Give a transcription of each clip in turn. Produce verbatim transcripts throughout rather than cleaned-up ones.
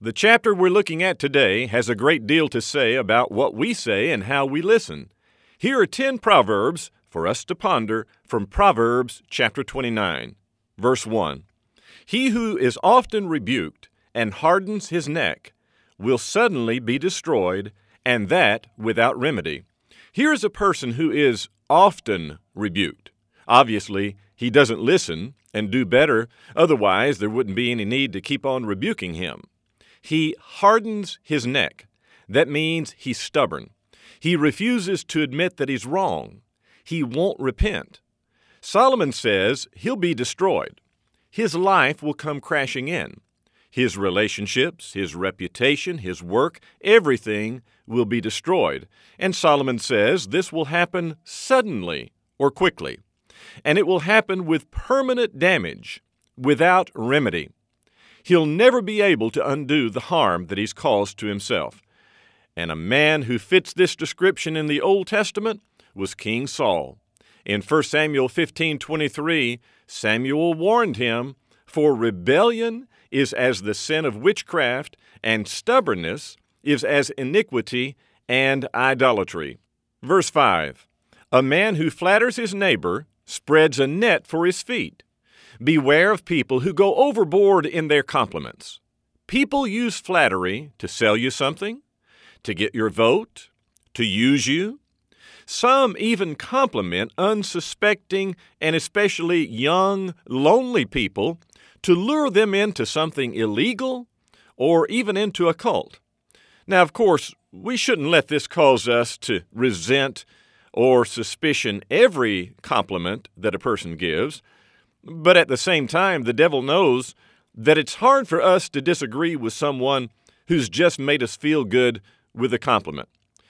The chapter we're looking at today has a great deal to say about what we say and how we listen. Here are ten proverbs for us to ponder from Proverbs chapter twenty-nine, verse one. He who is often rebuked and hardens his neck will suddenly be destroyed, and that without remedy. Here is a person who is often rebuked. Obviously, he doesn't listen and do better, otherwise there wouldn't be any need to keep on rebuking him. He hardens his neck. That means he's stubborn. He refuses to admit that he's wrong. He won't repent. Solomon says he'll be destroyed. His life will come crashing in. His relationships, his reputation, his work, everything will be destroyed. And Solomon says this will happen suddenly or quickly. And it will happen with permanent damage, without remedy. He'll never be able to undo the harm that he's caused to himself. And a man who fits this description in the Old Testament was King Saul. In First Samuel fifteen twenty-three, Samuel warned him, "For rebellion is as the sin of witchcraft, and stubbornness is as iniquity and idolatry." Verse five, "A man who flatters his neighbor spreads a net for his feet. Beware of people who go overboard in their compliments." People use flattery to sell you something, to get your vote, to use you. Some even compliment unsuspecting and especially young, lonely people to lure them into something illegal or even into a cult. Now, of course, we shouldn't let this cause us to resent or suspicion every compliment that a person gives. But at the same time, the devil knows that it's hard for us to disagree with someone who's just made us feel good with a compliment.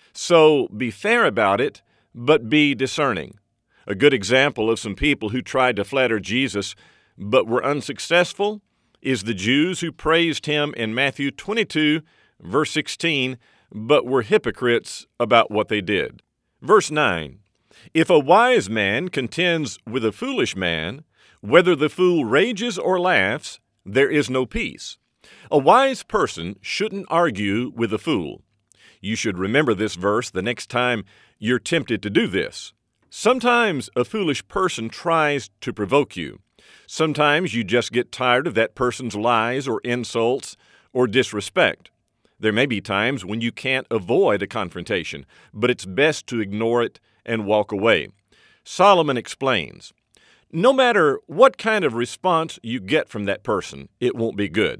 So be fair about it, but be discerning. A good example of some people who tried to flatter Jesus but were unsuccessful is the Jews who praised him in Matthew twenty-two, verse sixteen, but were hypocrites about what they did. Verse nine, "If a wise man contends with a foolish man, whether the fool rages or laughs, there is no peace." A wise person shouldn't argue with a fool. You should remember this verse the next time you're tempted to do this. Sometimes a foolish person tries to provoke you. Sometimes you just get tired of that person's lies or insults or disrespect. There may be times when you can't avoid a confrontation, but it's best to ignore it and walk away. Solomon explains, no matter what kind of response you get from that person, it won't be good.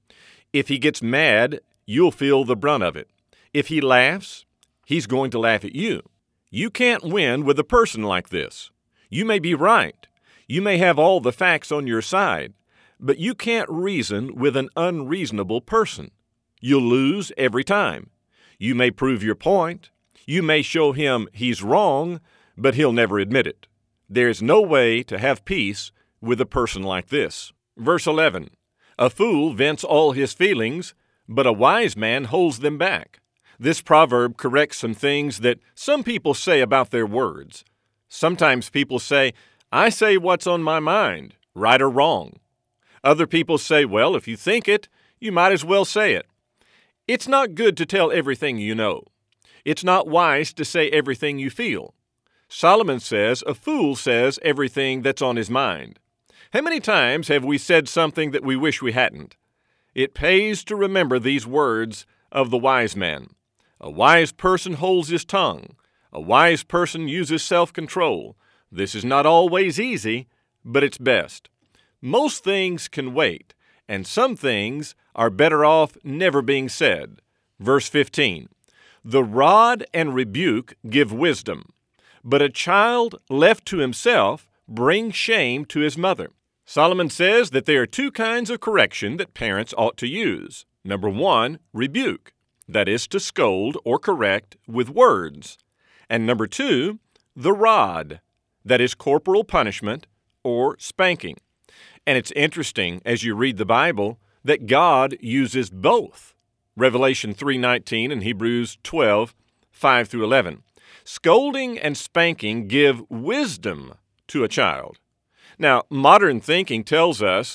If he gets mad, you'll feel the brunt of it. If he laughs, he's going to laugh at you. You can't win with a person like this. You may be right. You may have all the facts on your side, but you can't reason with an unreasonable person. You'll lose every time. You may prove your point. You may show him he's wrong, but he'll never admit it. There's no way to have peace with a person like this. Verse eleven, "A fool vents all his feelings, but a wise man holds them back." This proverb corrects some things that some people say about their words. Sometimes people say, "I say what's on my mind, right or wrong." Other people say, "Well, if you think it, you might as well say it." It's not good to tell everything you know. It's not wise to say everything you feel. Solomon says a fool says everything that's on his mind. How many times have we said something that we wish we hadn't? It pays to remember these words of the wise man. A wise person holds his tongue. A wise person uses self-control. This is not always easy, but it's best. Most things can wait, and some things are better off never being said. Verse fifteen, "The rod and rebuke give wisdom, but a child left to himself brings shame to his mother." Solomon says that there are two kinds of correction that parents ought to use. Number one, rebuke. That is to scold or correct with words. And number two, the rod. That is corporal punishment or spanking. And it's interesting as you read the Bible that God uses both. Revelation three nineteen and Hebrews twelve, five through eleven. Scolding and spanking give wisdom to a child. Now, modern thinking tells us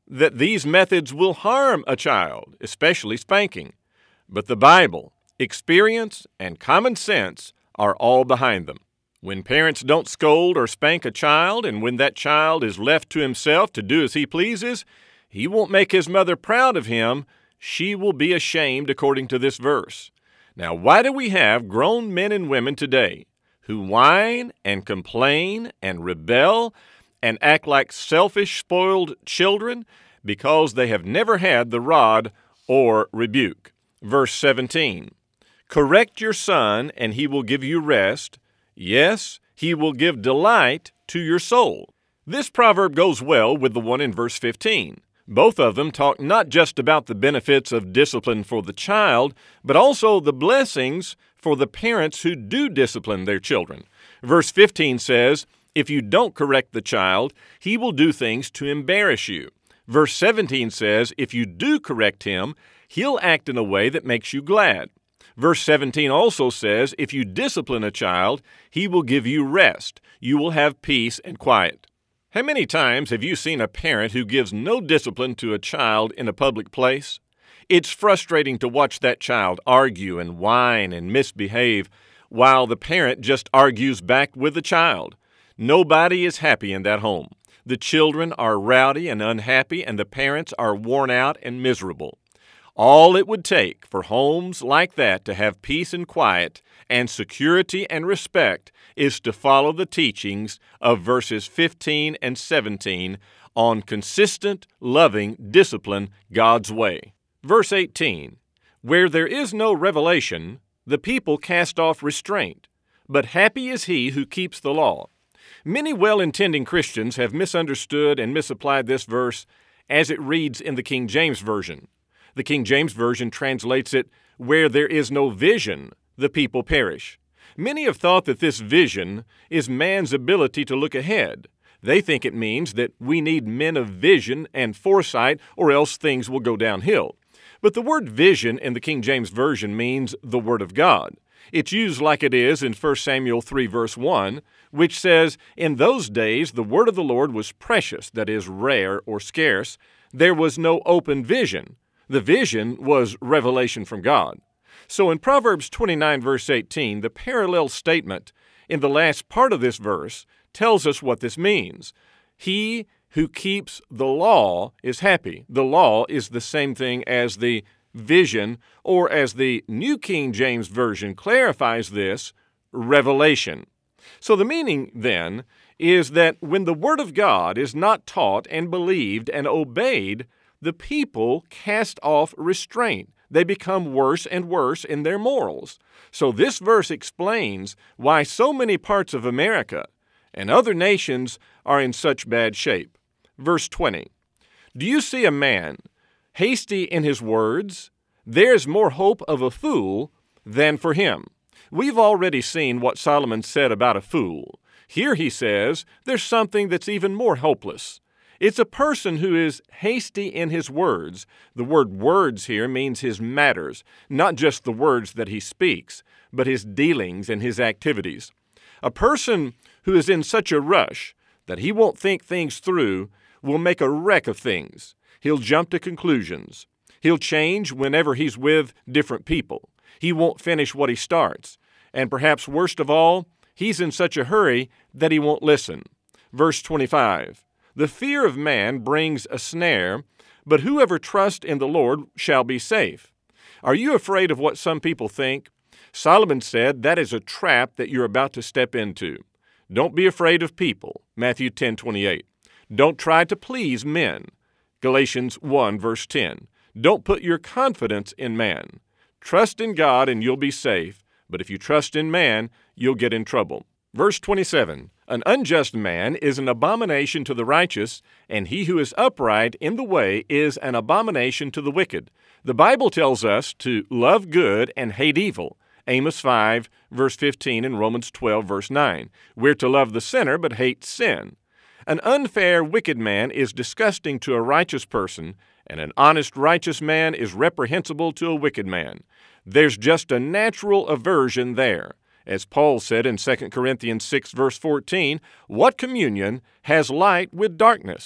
that these methods will harm a child, especially spanking. But the Bible, experience, and common sense are all behind them. When parents don't scold or spank a child, and when that child is left to himself to do as he pleases, he won't make his mother proud of him. She will be ashamed, according to this verse. Now, why do we have grown men and women today who whine and complain and rebel and act like selfish, spoiled children? Because they have never had the rod or rebuke. Verse seventeen, correct your son, and he will give you rest. Yes, he will give delight to your soul. This proverb goes well with the one in verse fifteen. Both of them talk not just about the benefits of discipline for the child, but also the blessings for the parents who do discipline their children. Verse fifteen says, if you don't correct the child, he will do things to embarrass you. Verse seventeen says, if you do correct him, he'll act in a way that makes you glad. Verse seventeen also says, if you discipline a child, he will give you rest. You will have peace and quiet. How many times have you seen a parent who gives no discipline to a child in a public place? It's frustrating to watch that child argue and whine and misbehave while the parent just argues back with the child. Nobody is happy in that home. The children are rowdy and unhappy, and the parents are worn out and miserable. All it would take for homes like that to have peace and quiet and security and respect is to follow the teachings of verses fifteen and seventeen on consistent, loving discipline God's way. Verse eighteen, where there is no revelation, the people cast off restraint, but happy is he who keeps the law. Many well-intending Christians have misunderstood and misapplied this verse as it reads in the King James Version. The King James Version translates it, where there is no vision, the people perish. Many have thought that this vision is man's ability to look ahead. They think it means that we need men of vision and foresight, or else things will go downhill. But the word vision in the King James Version means the Word of God. It's used like it is in First Samuel three, verse one, which says, in those days the word of the Lord was precious, that is, rare or scarce. There was no open vision. The vision was revelation from God. So in Proverbs twenty-nine, verse eighteen, the parallel statement in the last part of this verse tells us what this means. He who keeps the law is happy. The law is the same thing as the vision, or as the New King James Version clarifies this, revelation. So the meaning, then, is that when the Word of God is not taught and believed and obeyed, the people cast off restraint. They become worse and worse in their morals. So this verse explains why so many parts of America and other nations are in such bad shape. Verse twenty, do you see a man hasty in his words? There's more hope of a fool than for him. We've already seen what Solomon said about a fool. Here he says there's something that's even more hopeless. It's a person who is hasty in his words. The word words here means his matters, not just the words that he speaks, but his dealings and his activities. A person who is in such a rush that he won't think things through will make a wreck of things. He'll jump to conclusions. He'll change whenever he's with different people. He won't finish what he starts. And perhaps worst of all, he's in such a hurry that he won't listen. Verse twenty-five, the fear of man brings a snare, but whoever trusts in the Lord shall be safe. Are you afraid of what some people think? Solomon said that is a trap that you're about to step into. Don't be afraid of people. Matthew ten twenty-eight. Don't try to please men. Galatians one, verse ten. Don't put your confidence in man. Trust in God and you'll be safe, but if you trust in man, you'll get in trouble. Verse twenty-seven, an unjust man is an abomination to the righteous, and he who is upright in the way is an abomination to the wicked. The Bible tells us to love good and hate evil. Amos five, verse fifteen, and Romans twelve, verse nine. We're to love the sinner but hate sin. An unfair, wicked man is disgusting to a righteous person, and an honest, righteous man is reprehensible to a wicked man. There's just a natural aversion there. As Paul said in Second Corinthians six, verse fourteen, what communion has light with darkness?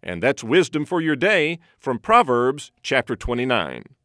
And that's wisdom for your day from Proverbs chapter twenty-nine.